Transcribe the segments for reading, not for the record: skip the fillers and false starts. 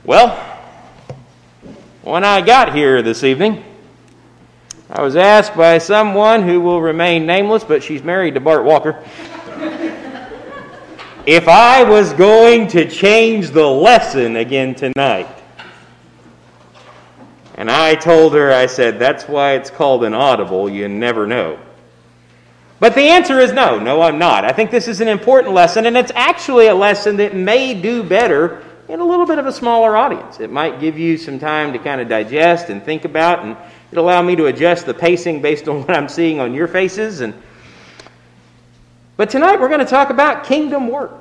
Well, when I got here this evening, I was asked by someone who will remain nameless, but she's married to Bart Walker, if I was going to change the lesson again tonight. And I told her, I said, that's why it's called an audible, you never know. But the answer is no, I'm not. I think this is an important lesson, and it's actually a lesson that may do better in a little bit of a smaller audience. It might give you some time to kind of digest and think about, and it'll allow me to adjust the pacing based on what I'm seeing on your faces. But tonight we're going to talk about kingdom work.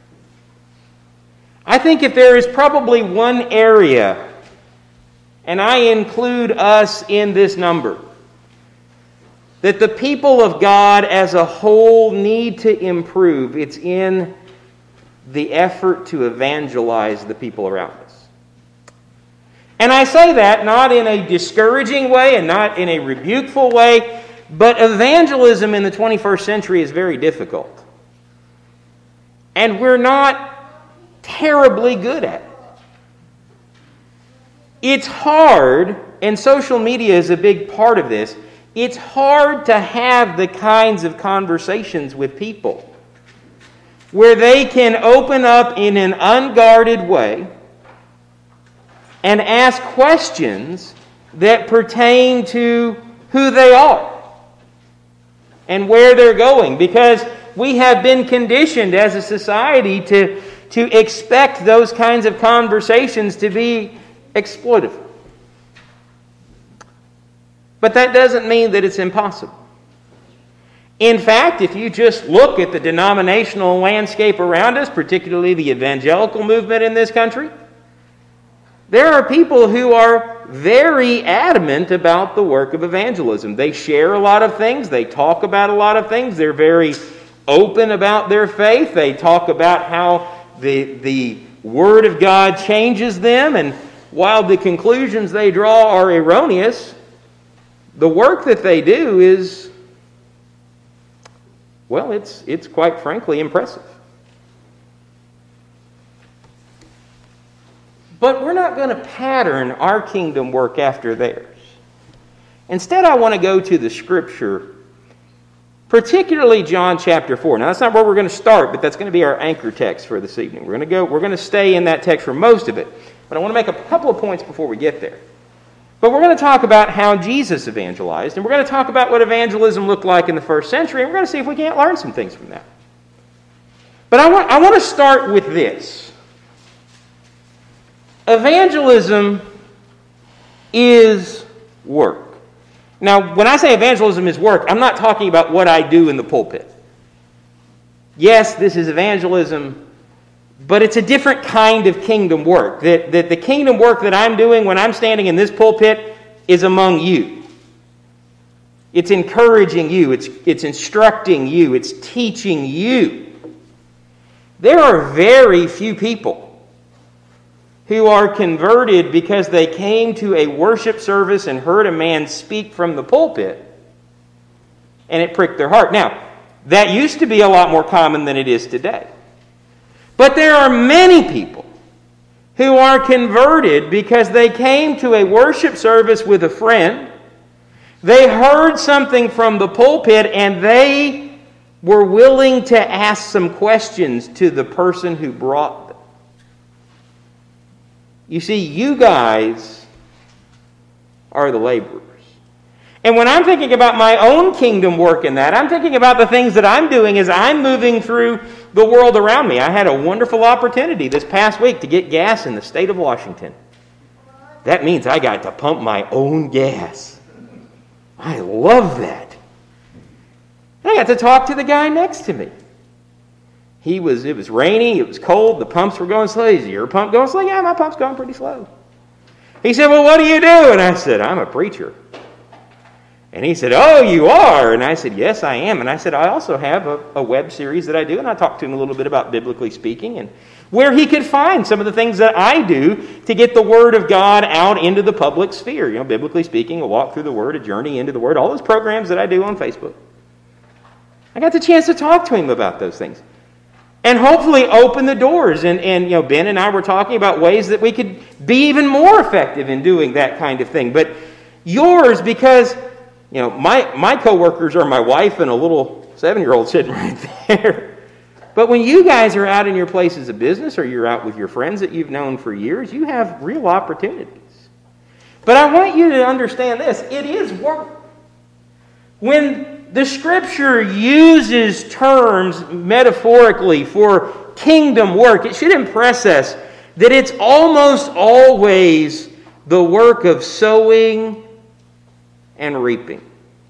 I think if there is probably one area, and I include us in this number, that the people of God as a whole need to improve, it's in the effort to evangelize the people around us. And I say that not in a discouraging way and not in a rebukeful way, but evangelism in the 21st century is very difficult. And we're not terribly good at it. It's hard, and social media is a big part of this, it's hard to have the kinds of conversations with people where they can open up in an unguarded way and ask questions that pertain to who they are and where they're going. Because we have been conditioned as a society to expect those kinds of conversations to be exploitative. But that doesn't mean that it's impossible. In fact, if you just look at the denominational landscape around us, particularly the evangelical movement in this country, there are people who are very adamant about the work of evangelism. They share a lot of things. They talk about a lot of things. They're very open about their faith. They talk about how the Word of God changes them. And while the conclusions they draw are erroneous, the work that they do is, well, it's quite frankly impressive. But we're not going to pattern our kingdom work after theirs. Instead, I want to go to the Scripture, particularly John chapter 4. Now, that's not where we're going to start, but that's going to be our anchor text for this evening. We're going to stay in that text for most of it. But I want to make a couple of points before we get there. But we're going to talk about how Jesus evangelized, and we're going to talk about what evangelism looked like in the first century, and we're going to see if we can't learn some things from that. But I want to start with this. Evangelism is work. Now, when I say evangelism is work, I'm not talking about what I do in the pulpit. Yes, this is evangelism, but it's a different kind of kingdom work. That the kingdom work that I'm doing when I'm standing in this pulpit is among you. It's encouraging you. It's instructing you. It's teaching you. There are very few people who are converted because they came to a worship service and heard a man speak from the pulpit and it pricked their heart. Now, that used to be a lot more common than it is today. But there are many people who are converted because they came to a worship service with a friend, they heard something from the pulpit, and they were willing to ask some questions to the person who brought them. You see, you guys are the laborers. And when I'm thinking about my own kingdom work in that, I'm thinking about the things that I'm doing as I'm moving through the world around me. I had a wonderful opportunity this past week to get gas in the state of Washington. That means I got to pump my own gas. I love that. And I got to talk to the guy next to me. It was rainy, it was cold, the pumps were going slow. Is your pump going slow? Yeah, my pump's going pretty slow. He said, well, what do you do? And I said, I'm a preacher. And he said, oh, you are? And I said, yes, I am. And I said, I also have a web series that I do. And I talked to him a little bit about biblically speaking and where he could find some of the things that I do to get the Word of God out into the public sphere. You know, biblically speaking, a walk through the Word, a journey into the Word, all those programs that I do on Facebook. I got the chance to talk to him about those things. and hopefully open the doors. And Ben and I were talking about ways that we could be even more effective in doing that kind of thing. But yours, because my coworkers are my wife and a little 7-year-old sitting right there. But when you guys are out in your places of business or you're out with your friends that you've known for years, you have real opportunities. But I want you to understand this. It is work. When the Scripture uses terms metaphorically for kingdom work, it should impress us that it's almost always the work of sowing and reaping.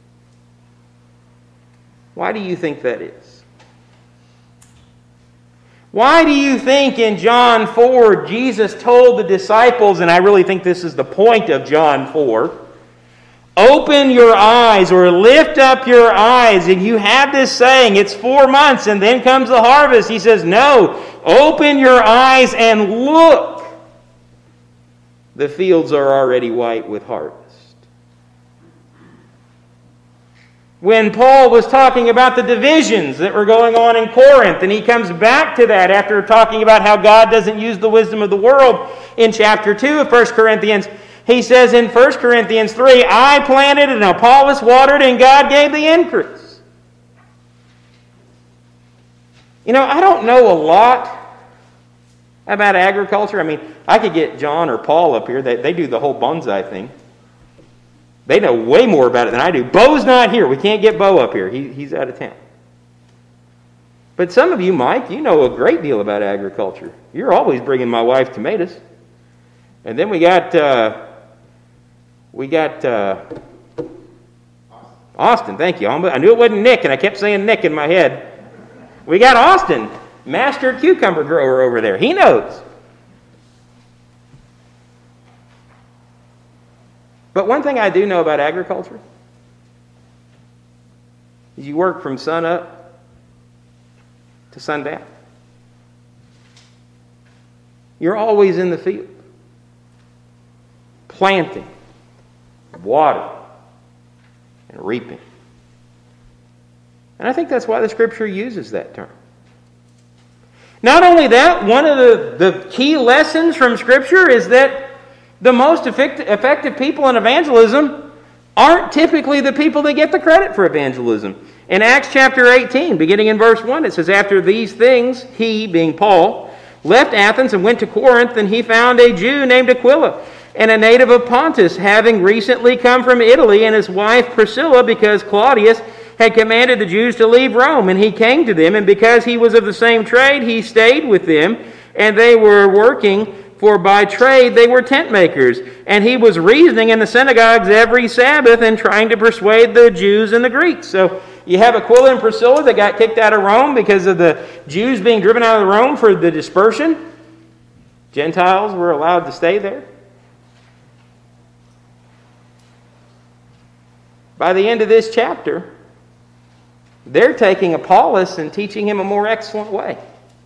Why do you think that is? Why do you think in John 4 Jesus told the disciples, and I really think this is the point of John 4, open your eyes or lift up your eyes, and you have this saying, it's 4 months and then comes the harvest. He says, no, open your eyes and look. The fields are already white with harvest. When Paul was talking about the divisions that were going on in Corinth, and he comes back to that after talking about how God doesn't use the wisdom of the world in chapter 2 of 1 Corinthians, he says in 1 Corinthians 3, I planted and Apollos watered and God gave the increase. I don't know a lot about agriculture. I mean, I could get John or Paul up here. They do the whole bonsai thing. They know way more about it than I do. Bo's not here. We can't get Bo up here. He's out of town. But some of you, Mike, you know a great deal about agriculture. You're always bringing my wife tomatoes. And then we got Austin. Thank you. I knew it wasn't Nick, and I kept saying Nick in my head. We got Austin, master cucumber grower over there. He knows. But one thing I do know about agriculture is you work from sun up to sundown. You're always in the field, planting, watering, and reaping. And I think that's why the Scripture uses that term. Not only that, one of the key lessons from Scripture is that the most effective people in evangelism aren't typically the people that get the credit for evangelism. In Acts chapter 18, beginning in verse 1, it says, after these things, he, being Paul, left Athens and went to Corinth, and he found a Jew named Aquila, and a native of Pontus, having recently come from Italy, and his wife Priscilla, because Claudius had commanded the Jews to leave Rome. And he came to them, and because he was of the same trade, he stayed with them, and they were working, for by trade they were tent makers. And he was reasoning in the synagogues every Sabbath and trying to persuade the Jews and the Greeks. So you have Aquila and Priscilla that got kicked out of Rome because of the Jews being driven out of Rome for the dispersion. Gentiles were allowed to stay there. By the end of this chapter, they're taking Apollos and teaching him a more excellent way.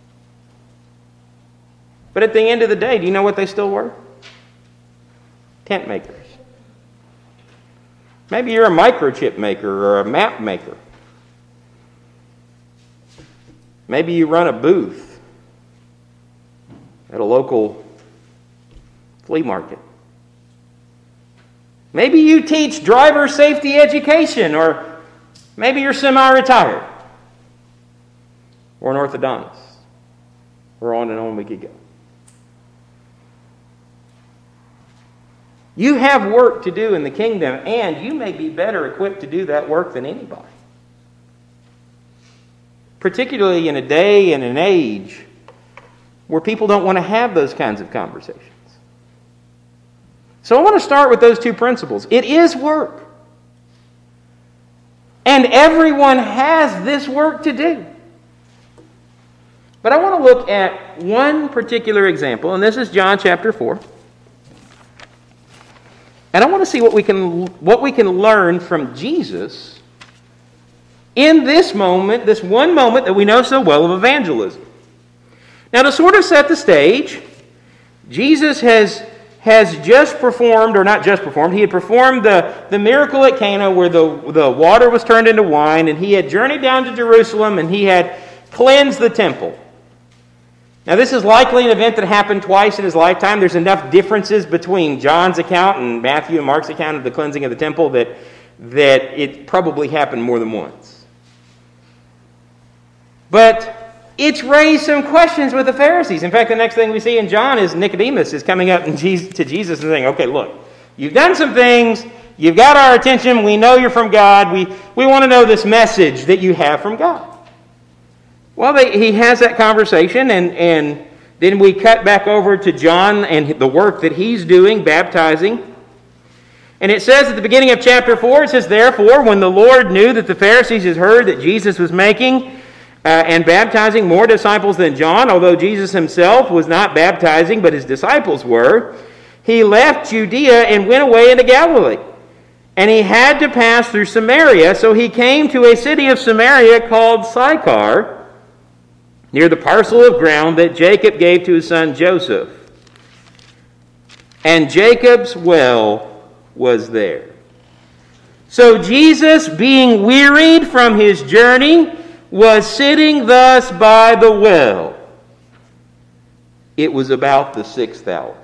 But at the end of the day, do you know what they still were? Tent makers. Maybe you're a microchip maker or a map maker. Maybe you run a booth at a local flea market. Maybe you teach driver safety education, or maybe you're semi-retired, or an orthodontist, or on and on we could go. You have work to do in the kingdom, and you may be better equipped to do that work than anybody. Particularly in a day and an age where people don't want to have those kinds of conversations. So I want to start with those two principles. It is work. And everyone has this work to do. But I want to look at one particular example, and this is John chapter 4. And I want to see what we can learn from Jesus in this moment, this one moment that we know so well of evangelism. Now, to sort of set the stage, Jesus has just performed, or not just performed, he had performed the miracle at Cana where the water was turned into wine, and he had journeyed down to Jerusalem, and he had cleansed the temple. Now, this is likely an event that happened twice in his lifetime. There's enough differences between John's account and Matthew and Mark's account of the cleansing of the temple that it probably happened more than once. But it's raised some questions with the Pharisees. In fact, the next thing we see in John is Nicodemus is coming up to Jesus and saying, okay, look, you've done some things. You've got our attention. We know you're from God. We want to know this message that you have from God. Well, he has that conversation, and then we cut back over to John and the work that he's doing, baptizing. And it says at the beginning of chapter 4, it says, therefore, when the Lord knew that the Pharisees had heard that Jesus was making and baptizing more disciples than John, although Jesus himself was not baptizing, but his disciples were, he left Judea and went away into Galilee. And he had to pass through Samaria, so he came to a city of Samaria called Sychar, near the parcel of ground that Jacob gave to his son Joseph. And Jacob's well was there. So Jesus, being wearied from his journey, was sitting thus by the well. It was about the 6th hour.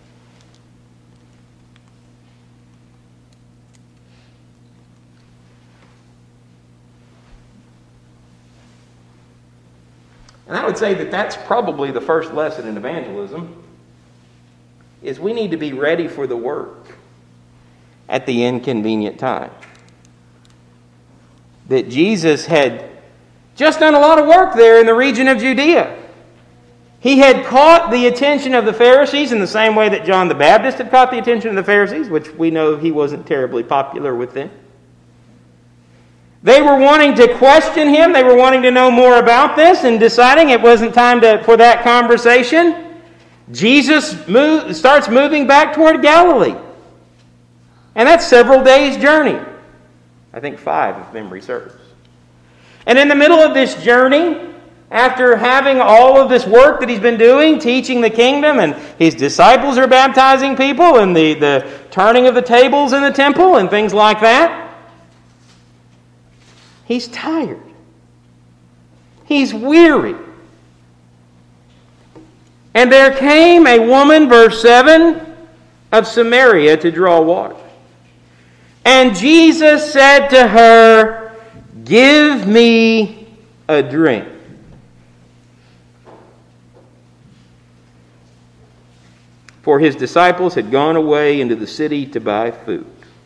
And I would say that that's probably the first lesson in evangelism, is we need to be ready for the work at the inconvenient time. That Jesus had just done a lot of work there in the region of Judea. He had caught the attention of the Pharisees in the same way that John the Baptist had caught the attention of the Pharisees, which we know he wasn't terribly popular with them. They were wanting to question him. They were wanting to know more about this and deciding it wasn't time for that conversation. Jesus starts moving back toward Galilee. And that's several days' journey. I think 5 if memory serves. And in the middle of this journey, after having all of this work that he's been doing, teaching the kingdom, and his disciples are baptizing people, and the turning of the tables in the temple and things like that, he's tired. He's weary. And there came a woman, verse 7, of Samaria to draw water. And Jesus said to her, give me a drink. For his disciples had gone away into the city to buy food.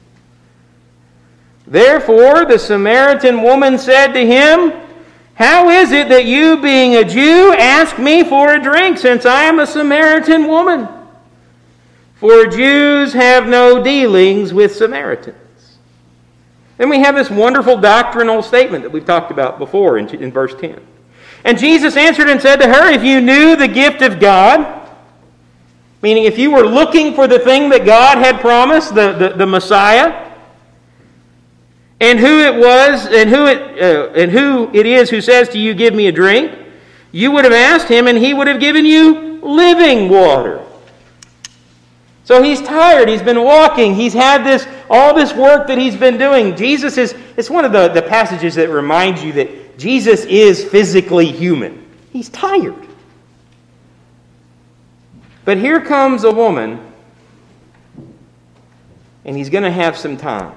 Therefore the Samaritan woman said to him, how is it that you, being a Jew, ask me for a drink, since I am a Samaritan woman? For Jews have no dealings with Samaritans. Then we have this wonderful doctrinal statement that we've talked about before in verse 10. And Jesus answered and said to her, if you knew the gift of God, meaning if you were looking for the thing that God had promised, the Messiah, and who it was, and who it is who says to you, give me a drink, you would have asked him, and he would have given you living water. So he's tired. He's been walking. He's had all this work that he's been doing. It's one of the passages that reminds you that Jesus is physically human. He's tired. But here comes a woman, and he's going to have some time.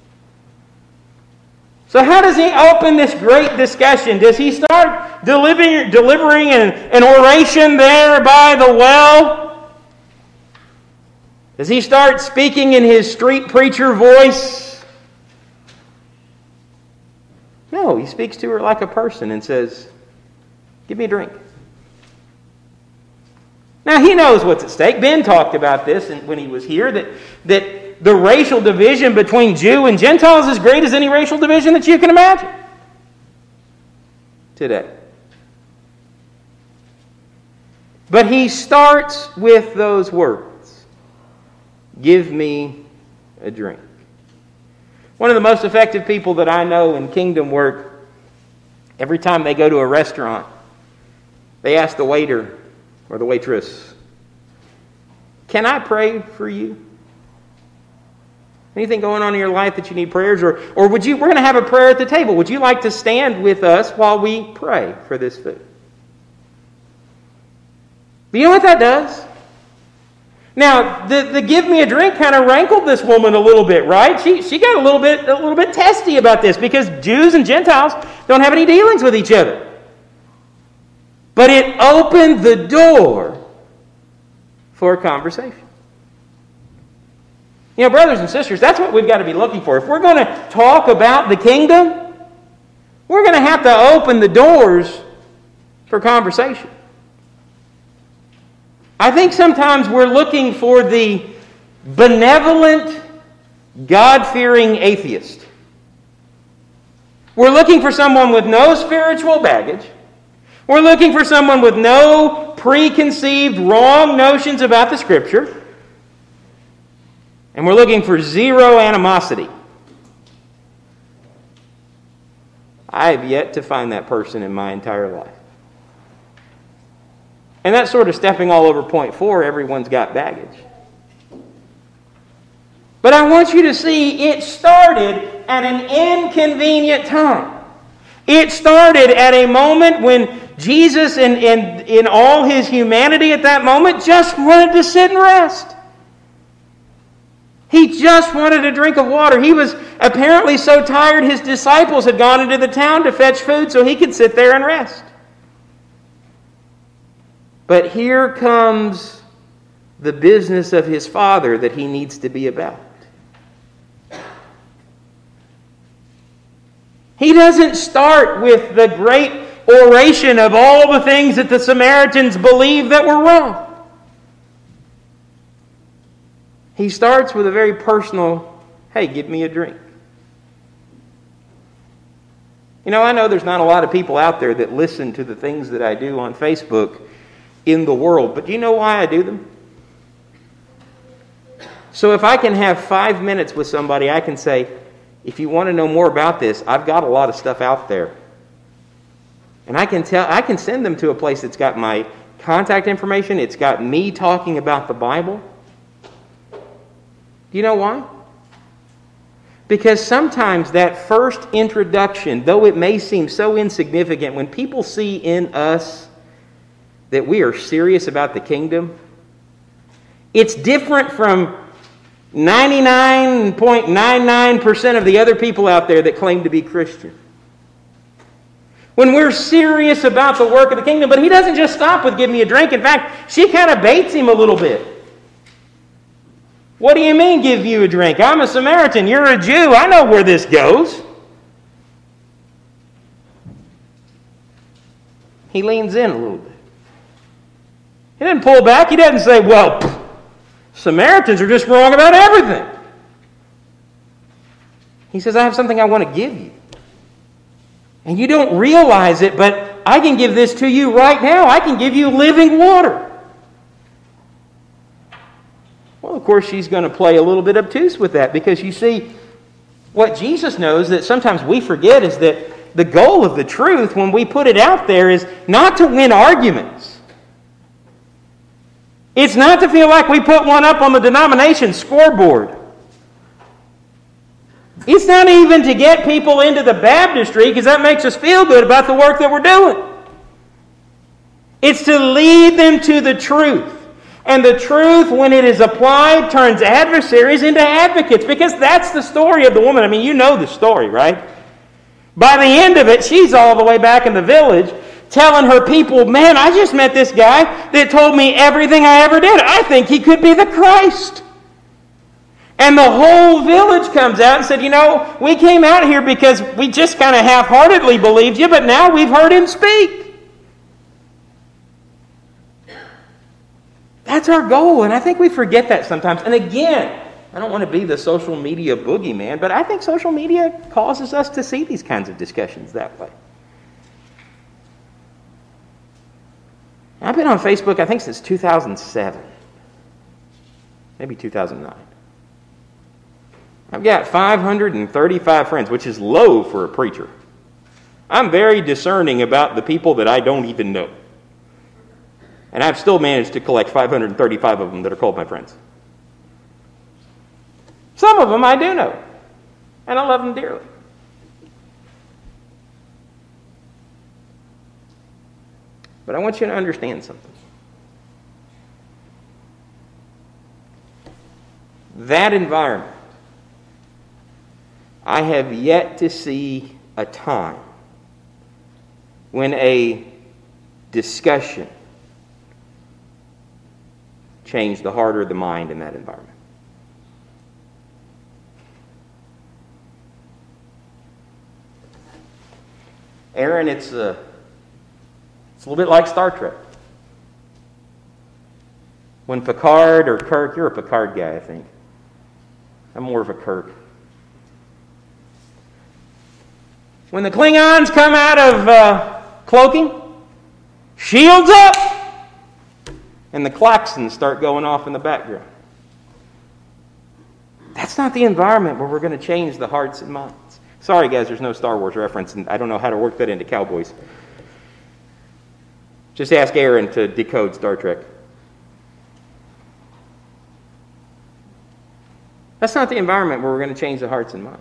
So how does he open this great discussion? Does he start delivering an oration there by the well? Does he start speaking in his street preacher voice? No, he speaks to her like a person and says, give me a drink. Now, he knows what's at stake. Ben talked about this when he was here, that the racial division between Jew and Gentile is as great as any racial division that you can imagine today. But he starts with those words. Give me a drink. One of the most effective people that I know in kingdom work, every time they go to a restaurant, they ask the waiter or the waitress, can I pray for you? Anything going on in your life that you need prayers? Or we're going to have a prayer at the table. Would you like to stand with us while we pray for this food? But you know what that does? Now, the give me a drink kind of rankled this woman a little bit, right? She got a little bit testy about this because Jews and Gentiles don't have any dealings with each other. But it opened the door for a conversation. You know, brothers and sisters, that's what we've got to be looking for. If we're going to talk about the kingdom, we're going to have to open the doors for conversation. I think sometimes we're looking for the benevolent, God-fearing atheist. We're looking for someone with no spiritual baggage. We're looking for someone with no preconceived wrong notions about the Scripture. And we're looking for zero animosity. I have yet to find that person in my entire life. And that's sort of stepping all over point 4, everyone's got baggage. But I want you to see it started at an inconvenient time. It started at a moment when Jesus, in all his humanity at that moment, just wanted to sit and rest. He just wanted a drink of water. He was apparently so tired his disciples had gone into the town to fetch food so he could sit there and rest. But here comes the business of his Father that he needs to be about. He doesn't start with the great oration of all the things that the Samaritans believed that were wrong. He starts with a very personal, hey, give me a drink. You know, I know there's not a lot of people out there that listen to the things that I do on Facebook in the world, but do you know why I do them? So if I can have 5 minutes with somebody, I can say, if you want to know more about this, I've got a lot of stuff out there. And I can send them to a place that's got my contact information, it's got me talking about the Bible. Do you know why? Because sometimes that first introduction, though it may seem so insignificant, when people see in us that we are serious about the kingdom, it's different from 99.99% of the other people out there that claim to be Christian. When we're serious about the work of the kingdom, but he doesn't just stop with give me a drink. In fact, she kind of baits him a little bit. What do you mean give you a drink? I'm a Samaritan. You're a Jew. I know where this goes. He leans in a little bit. He doesn't pull back. He doesn't say, well, Samaritans are just wrong about everything. He says, I have something I want to give you. And you don't realize it, but I can give this to you right now. I can give you living water. Well, of course, she's going to play a little bit obtuse with that because you see, what Jesus knows that sometimes we forget is that the goal of the truth when we put it out there is not to win arguments. It's not to feel like we put one up on the denomination scoreboard. It's not even to get people into the baptistry because that makes us feel good about the work that we're doing. It's to lead them to the truth. And the truth, when it is applied, turns adversaries into advocates because that's the story of the woman. I mean, you know the story, right? By the end of it, she's all the way back in the village telling her people, man, I just met this guy that told me everything I ever did. I think he could be the Christ. And the whole village comes out and said, you know, we came out here because we just kind of half-heartedly believed you, but now we've heard him speak. That's our goal, and I think we forget that sometimes. And again, I don't want to be the social media boogeyman, but I think social media causes us to see these kinds of discussions that way. I've been on Facebook, I think, since 2007. Maybe 2009. I've got 535 friends, which is low for a preacher. I'm very discerning about the people that I don't even know. And I've still managed to collect 535 of them that are called my friends. Some of them I do know. And I love them dearly. But I want you to understand something. that environment, I have yet to see a time when a discussion changed the heart or the mind in that environment. Aaron, it's a little bit like Star Trek. When Picard or Kirk, you're a Picard guy, I think. I'm more of a Kirk. When the Klingons come out of cloaking, shields up, and the klaxons start going off in the background. That's not the environment where we're going to change the hearts and minds. Sorry, guys, there's no Star Wars reference, and I don't know how to work that into Cowboys. Just ask Aaron to decode Star Trek. That's not the environment where we're going to change the hearts and minds.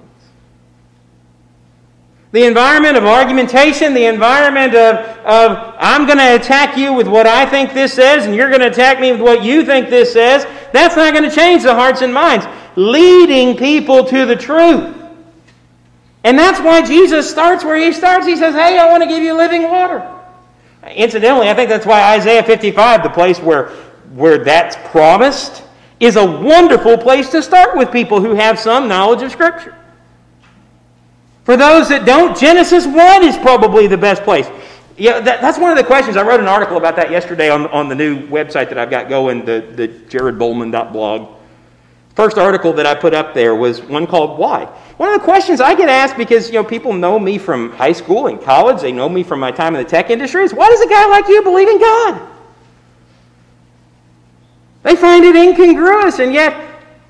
The environment of argumentation, the environment of I'm going to attack you with what I think this says, and you're going to attack me with what you think this says, that's not going to change the hearts and minds. Leading people to the truth. And that's why Jesus starts where he starts. He says, hey, I want to give you living water. Incidentally, I think that's why Isaiah 55, the place where that's promised, is a wonderful place to start with people who have some knowledge of Scripture. For those that don't, Genesis 1 is probably the best place. Yeah, that's one of the questions. I wrote an article about that yesterday on the new website that I've got going, the jaredbowman.blog. First article that I put up there was one called Why? One of the questions I get asked, because people know me from high school and college, they know me from my time in the tech industry, is why does a guy like you believe in God? They find it incongruous, and yet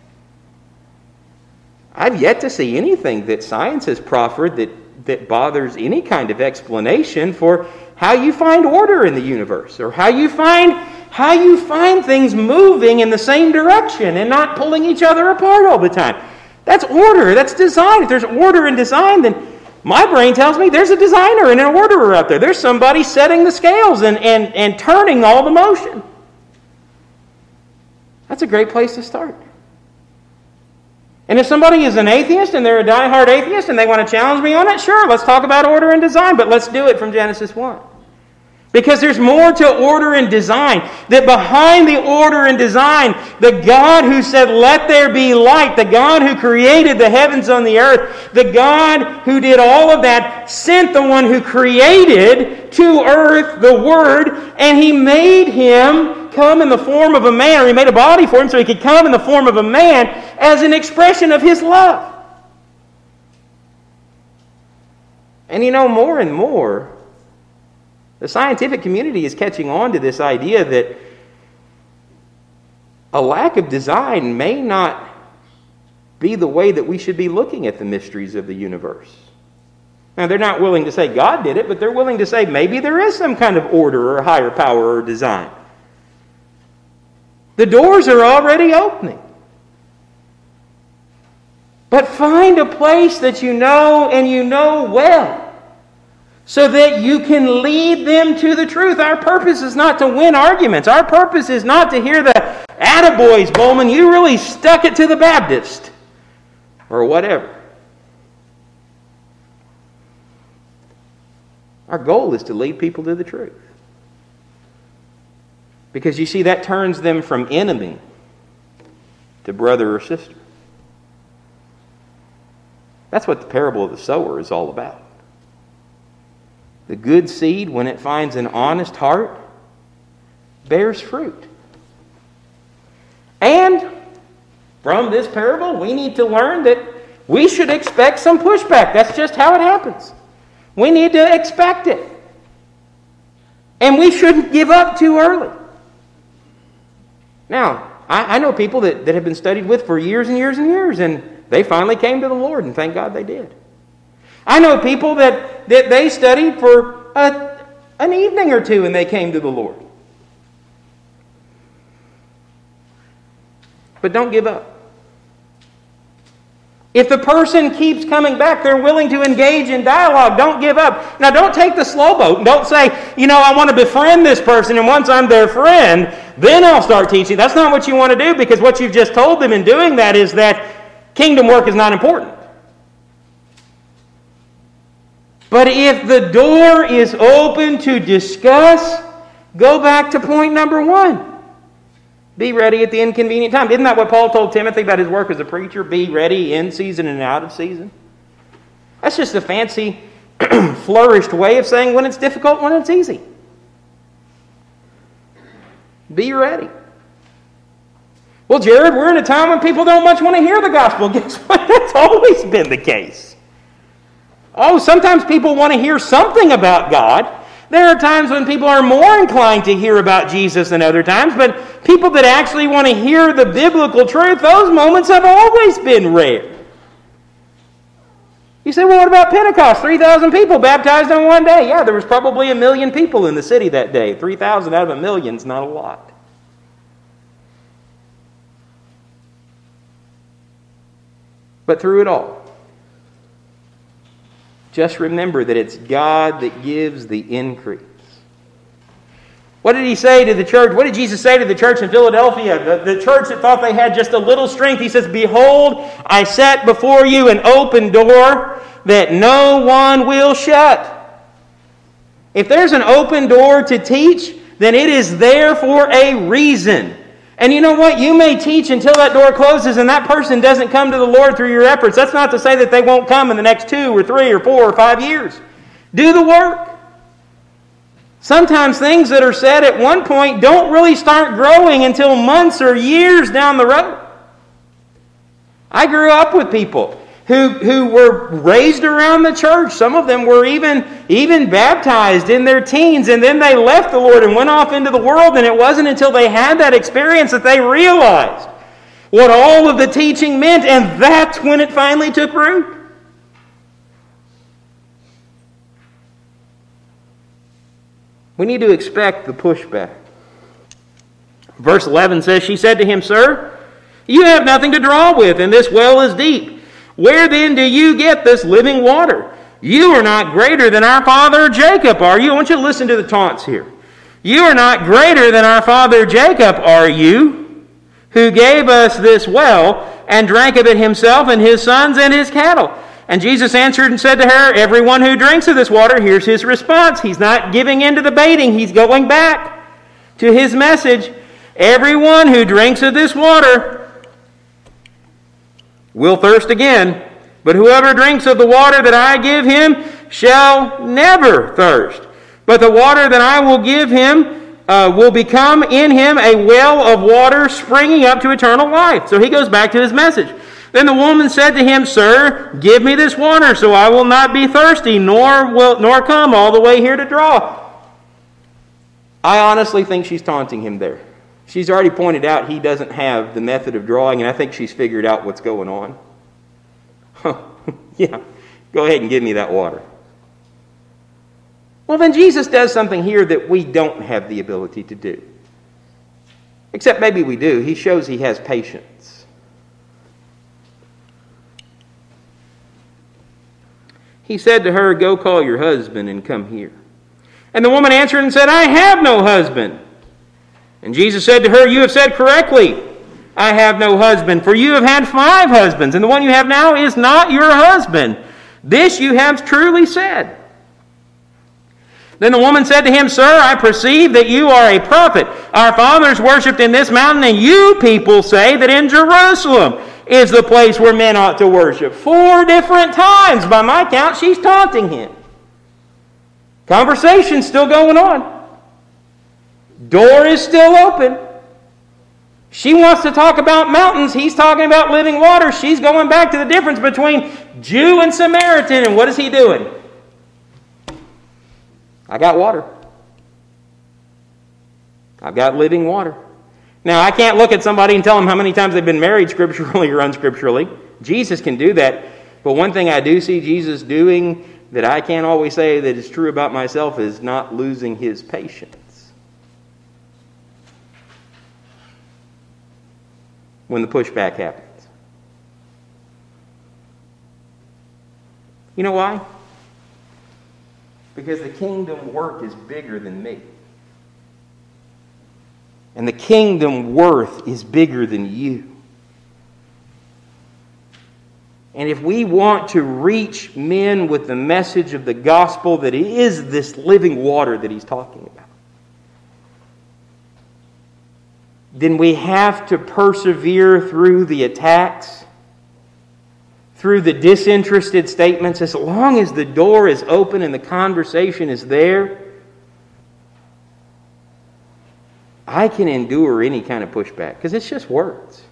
I've yet to see anything that science has proffered that bothers any kind of explanation for how you find order in the universe, or how you find things moving in the same direction and not pulling each other apart all the time. That's order. That's design. If there's order and design, then my brain tells me there's a designer and an orderer out there. There's somebody setting the scales and turning all the motion. That's a great place to start. And if somebody is an atheist and they're a diehard atheist and they want to challenge me on it, sure, let's talk about order and design, but let's do it from Genesis 1. Because there's more to order and design. That behind the order and design, the God who said, let there be light, the God who created the heavens on the earth, the God who did all of that, sent the one who created to earth the Word, and He made Him come in the form of a man, or He made a body for Him so He could come in the form of a man as an expression of His love. And more and more, the scientific community is catching on to this idea that a lack of design may not be the way that we should be looking at the mysteries of the universe. Now, they're not willing to say God did it, but they're willing to say maybe there is some kind of order or higher power or design. The doors are already opening. But find a place that you know and you know well, so that you can lead them to the truth. Our purpose is not to win arguments. Our purpose is not to hear the attaboys, Bowman, you really stuck it to the Baptist, or whatever. Our goal is to lead people to the truth. Because you see, that turns them from enemy to brother or sister. That's what the parable of the sower is all about. The good seed, when it finds an honest heart, bears fruit. And from this parable, we need to learn that we should expect some pushback. That's just how it happens. We need to expect it. And we shouldn't give up too early. Now, I know people that have been studied with for years and years and years, and they finally came to the Lord, and thank God they did. I know people that they studied for an evening or two and they came to the Lord. But don't give up. If the person keeps coming back, they're willing to engage in dialogue. Don't give up. Now, don't take the slow boat. Don't say, I want to befriend this person, and once I'm their friend, then I'll start teaching. That's not what you want to do, because what you've just told them in doing that is that kingdom work is not important. But if the door is open to discuss, go back to point number 1. Be ready at the inconvenient time. Isn't that what Paul told Timothy about his work as a preacher? Be ready in season and out of season. That's just a fancy, flourished way of saying when it's difficult, when it's easy. Be ready. Well, Jared, we're in a time when people don't much want to hear the gospel. Guess what? That's always been the case. Oh, sometimes people want to hear something about God. There are times when people are more inclined to hear about Jesus than other times, but people that actually want to hear the biblical truth, those moments have always been rare. You say, well, what about Pentecost? 3,000 people baptized on one day. Yeah, there was probably 1 million people in the city that day. 3,000 out of 1 million is not a lot. But through it all, just remember that it's God that gives the increase. What did he say to the church? What did Jesus say to the church in Philadelphia? The church that thought they had just a little strength. He says, behold, I set before you an open door that no one will shut. If there's an open door to teach, then it is there for a reason. And you know what? You may teach until that door closes and that person doesn't come to the Lord through your efforts. That's not to say that they won't come in the next 2 or 3 or 4 or 5 years. Do the work. Sometimes things that are said at one point don't really start growing until months or years down the road. I grew up with people who were raised around the church. Some of them were even baptized in their teens, and then they left the Lord and went off into the world, and it wasn't until they had that experience that they realized what all of the teaching meant, and that's when it finally took root. We need to expect the pushback. Verse 11 says, she said to him, Sir, you have nothing to draw with, and this well is deep. Where then do you get this living water? You are not greater than our father Jacob, are you? I want you to listen to the taunts here. You are not greater than our father Jacob, are you? Who gave us this well and drank of it himself and his sons and his cattle. And Jesus answered and said to her, everyone who drinks of this water, here's his response. He's not giving in to the baiting. He's going back to his message. Everyone who drinks of this water will thirst again, but whoever drinks of the water that I give him shall never thirst. But the water that I will give him will become in him a well of water springing up to eternal life. So he goes back to his message. Then the woman said to him, Sir, give me this water so I will not be thirsty, nor come all the way here to draw. I honestly think she's taunting him there. She's already pointed out he doesn't have the method of drawing, and I think she's figured out what's going on. Yeah, go ahead and give me that water. Well, then Jesus does something here that we don't have the ability to do. Except maybe we do. He shows he has patience. He said to her, Go call your husband and come here. And the woman answered and said, I have no husband. And Jesus said to her, You have said correctly, I have no husband, for you have had 5 husbands, and the one you have now is not your husband. This you have truly said. Then the woman said to him, Sir, I perceive that you are a prophet. Our fathers worshipped in this mountain, and you people say that in Jerusalem is the place where men ought to worship. 4 different times, by my count, she's taunting him. Conversation's still going on. Door is still open. She wants to talk about mountains. He's talking about living water. She's going back to the difference between Jew and Samaritan. And what is he doing? I got water. I've got living water. Now, I can't look at somebody and tell them how many times they've been married scripturally or unscripturally. Jesus can do that. But one thing I do see Jesus doing that I can't always say that is true about myself is not losing his patience. When the pushback happens. You know why? Because the kingdom work is bigger than me. And the kingdom worth is bigger than you. And if we want to reach men with the message of the gospel that is this living water that he's talking about, then we have to persevere through the attacks, through the disinterested statements. As long as the door is open and the conversation is there, I can endure any kind of pushback because it's just words.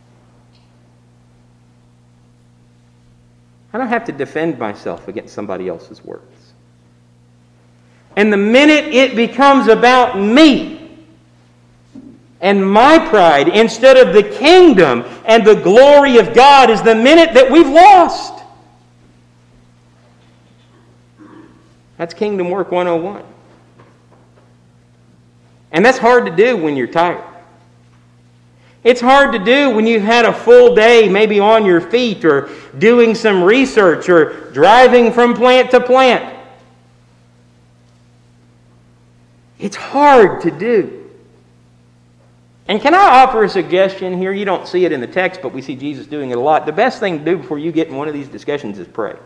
I don't have to defend myself against somebody else's words. And the minute it becomes about me and my pride instead of the kingdom and the glory of God is the minute that we've lost. That's Kingdom Work 101. And that's hard to do when you're tired. It's hard to do when you've had a full day, maybe on your feet, or doing some research, or driving from plant to plant. It's hard to do. And can I offer a suggestion here? You don't see it in the text, but we see Jesus doing it a lot. The best thing to do before you get in one of these discussions is pray.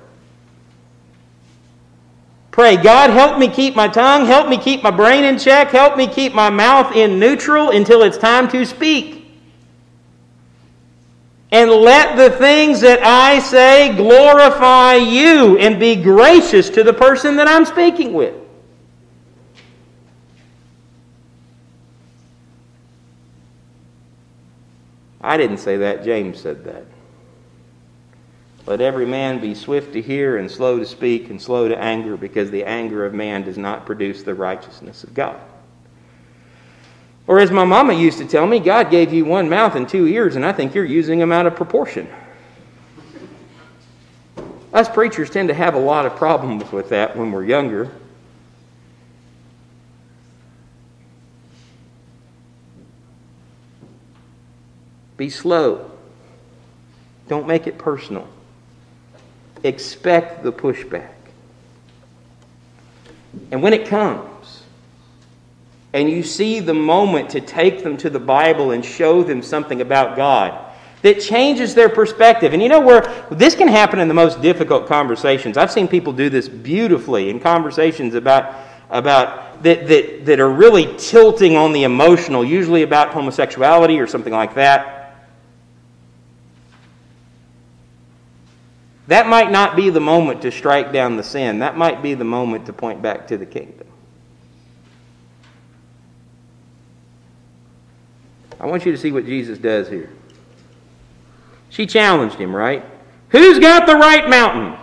Pray, God, help me keep my tongue, help me keep my brain in check, help me keep my mouth in neutral until it's time to speak. And let the things that I say glorify you and be gracious to the person that I'm speaking with. I didn't say that, James said that. Let every man be swift to hear and slow to speak and slow to anger, because the anger of man does not produce the righteousness of God. Or as my mama used to tell me, God gave you one mouth and two ears, and I think you're using them out of proportion. Us preachers tend to have a lot of problems with that when we're younger. Be slow. Don't make it personal. Expect the pushback. And when it comes, and you see the moment to take them to the Bible and show them something about God that changes their perspective. And you know where this can happen in the most difficult conversations. I've seen people do this beautifully in conversations about that are really tilting on the emotional, usually about homosexuality or something like that. That might not be the moment to strike down the sin. That might be the moment to point back to the kingdom. I want you to see what Jesus does here. She challenged him, right? Who's got the right mountain?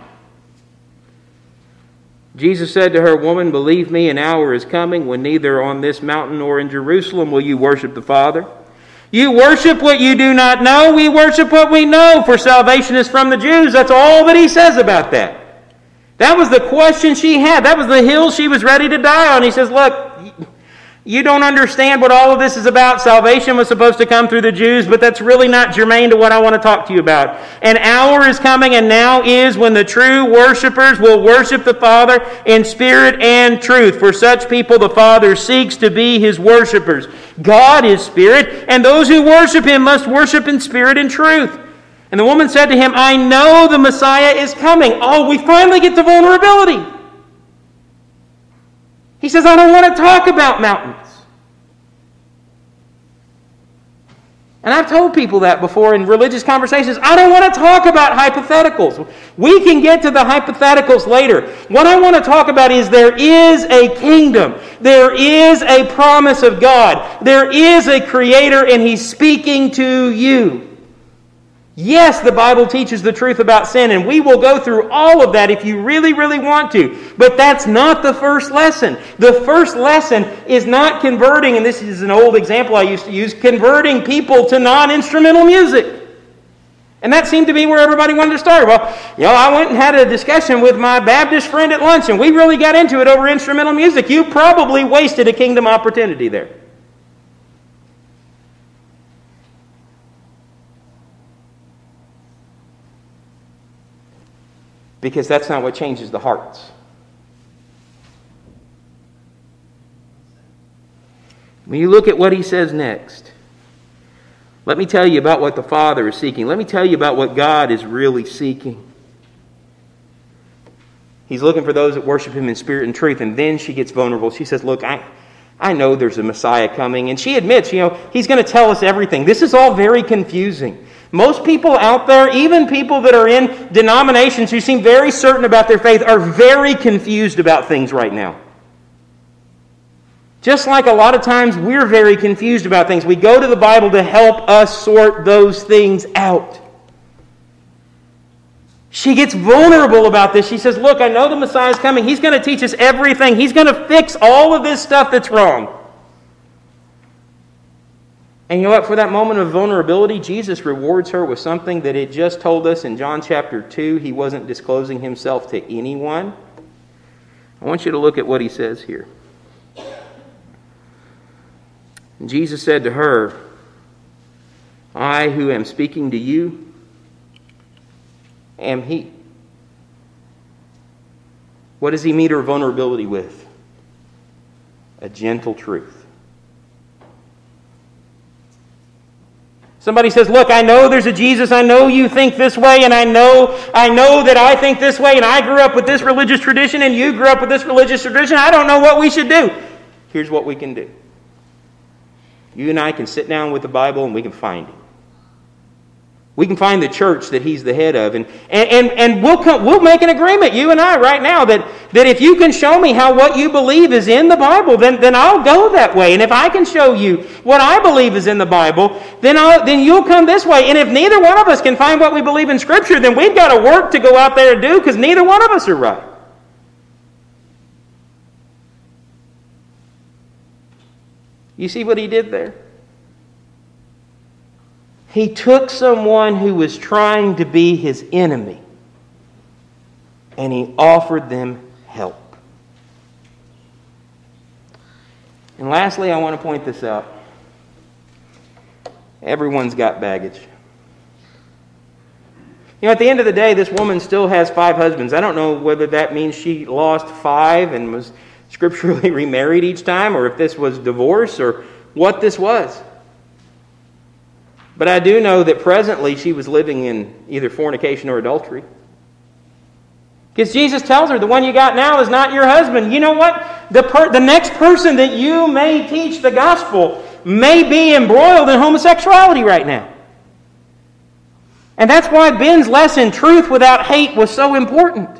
Jesus said to her, Woman, believe me, an hour is coming when neither on this mountain nor in Jerusalem will you worship the Father. You worship what you do not know. We worship what we know, for salvation is from the Jews. That's all that he says about that. That was the question she had. That was the hill she was ready to die on. He says, look, you don't understand what all of this is about. Salvation was supposed to come through the Jews, but that's really not germane to what I want to talk to you about. An hour is coming, and now is, when the true worshipers will worship the Father in spirit and truth. For such people the Father seeks to be his worshipers. God is spirit, and those who worship him must worship in spirit and truth. And the woman said to him, I know the Messiah is coming. Oh, we finally get to vulnerability. He says, I don't want to talk about mountains. And I've told people that before in religious conversations. I don't want to talk about hypotheticals. We can get to the hypotheticals later. What I want to talk about is there is a kingdom. There is a promise of God. There is a creator, and he's speaking to you. Yes, the Bible teaches the truth about sin, and we will go through all of that if you really, really want to. But that's not the first lesson. The first lesson is not converting, and this is an old example I used to use, converting people to non-instrumental music. And that seemed to be where everybody wanted to start. Well, I went and had a discussion with my Baptist friend at lunch, and we really got into it over instrumental music. You probably wasted a kingdom opportunity there. Because that's not what changes the hearts. When you look at what he says next, let me tell you about what the Father is seeking. Let me tell you about what God is really seeking. He's looking for those that worship Him in spirit and truth. And then she gets vulnerable. She says, look, I know there's a Messiah coming. And she admits, He's going to tell us everything. This is all very confusing. Most people out there, even people that are in denominations who seem very certain about their faith, are very confused about things right now. Just like a lot of times we're very confused about things. We go to the Bible to help us sort those things out. She gets vulnerable about this. She says, look, I know the Messiah is coming. He's going to teach us everything. He's going to fix all of this stuff that's wrong. And you know what? For that moment of vulnerability, Jesus rewards her with something that it just told us in John chapter 2. He wasn't disclosing Himself to anyone. I want you to look at what He says here. And Jesus said to her, I who am speaking to you am He. What does He meet her vulnerability with? A gentle truth. Somebody says, look, I know there's a Jesus. I know you think this way, and I know that I think this way, and I grew up with this religious tradition, and you grew up with this religious tradition. I don't know what we should do. Here's what we can do. You and I can sit down with the Bible and we can find Him. We can find the church that He's the head of. And we'll make an agreement, you and I, right now, that if you can show me how what you believe is in the Bible, then I'll go that way. And if I can show you what I believe is in the Bible, then you'll come this way. And if neither one of us can find what we believe in Scripture, then we've got a work to go out there and do because neither one of us are right. You see what He did there? He took someone who was trying to be His enemy and He offered them help. And lastly, I want to point this out. Everyone's got baggage. At the end of the day, this woman still has 5 husbands. I don't know whether that means she lost 5 and was scripturally remarried each time, or if this was divorce, or what this was. But I do know that presently she was living in either fornication or adultery. Because Jesus tells her, the one you got now is not your husband. You know what? The next person that you may teach the gospel may be embroiled in homosexuality right now. And that's why Ben's lesson, Truth Without Hate, was so important.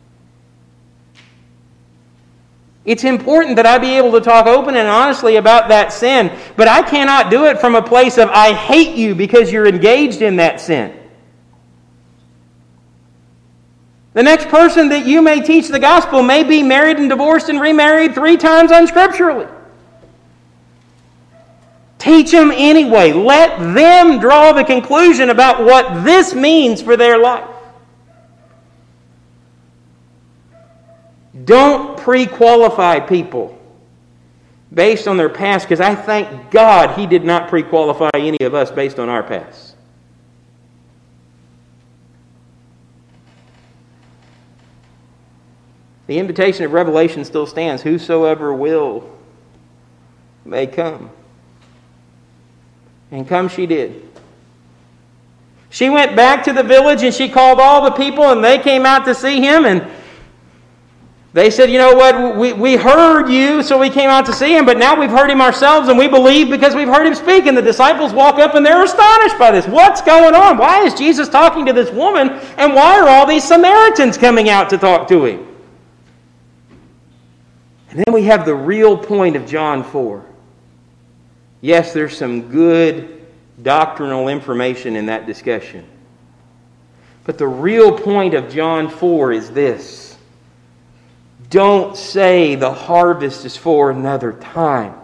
It's important that I be able to talk open and honestly about that sin, but I cannot do it from a place of I hate you because you're engaged in that sin. The next person that you may teach the gospel may be married and divorced and remarried 3 times unscripturally. Teach them anyway. Let them draw the conclusion about what this means for their life. Don't pre-qualify people based on their past, because I thank God He did not pre-qualify any of us based on our past. The invitation of Revelation still stands. Whosoever will may come. And come she did. She went back to the village and she called all the people, and they came out to see Him, and they said, you know what, we heard you, so we came out to see Him, but now we've heard Him ourselves, and we believe because we've heard Him speak. And the disciples walk up and they're astonished by this. What's going on? Why is Jesus talking to this woman, and why are all these Samaritans coming out to talk to Him? And then we have the real point of John 4. Yes, there's some good doctrinal information in that discussion. But the real point of John 4 is this. Don't say the harvest is for another time.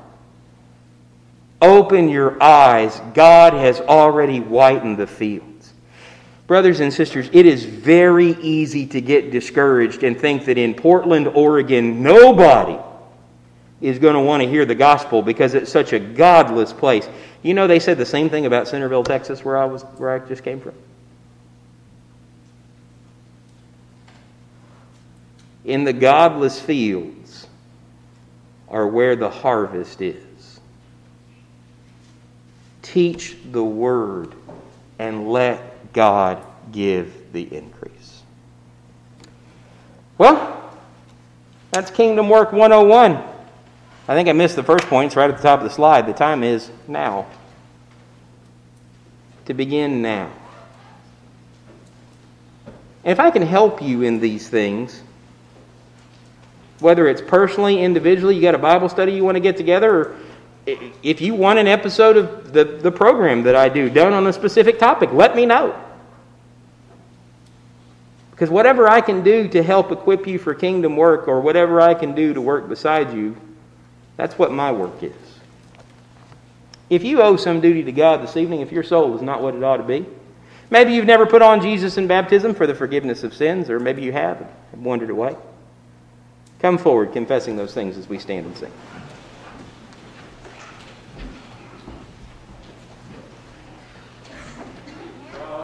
Open your eyes. God has already whitened the fields. Brothers and sisters, it is very easy to get discouraged and think that in Portland, Oregon, nobody is going to want to hear the gospel because it's such a godless place. You know, they said the same thing about Centerville, Texas, where I just came from. in the godless fields are where the harvest is. Teach the word and let God give the increase. Well, that's Kingdom Work 101. I think I missed the first point. It's right at the top of the slide. The time is now. To begin now. And if I can help you in these things, whether it's personally, individually, you got a Bible study you want to get together, or if you want an episode of the program that I do done on a specific topic, let me know. Because whatever I can do to help equip you for kingdom work, or whatever I can do to work beside you, that's what my work is. If you owe some duty to God this evening, if your soul is not what it ought to be, maybe you've never put on Jesus in baptism for the forgiveness of sins, or maybe you have and wandered away. Come forward confessing those things as we stand and sing.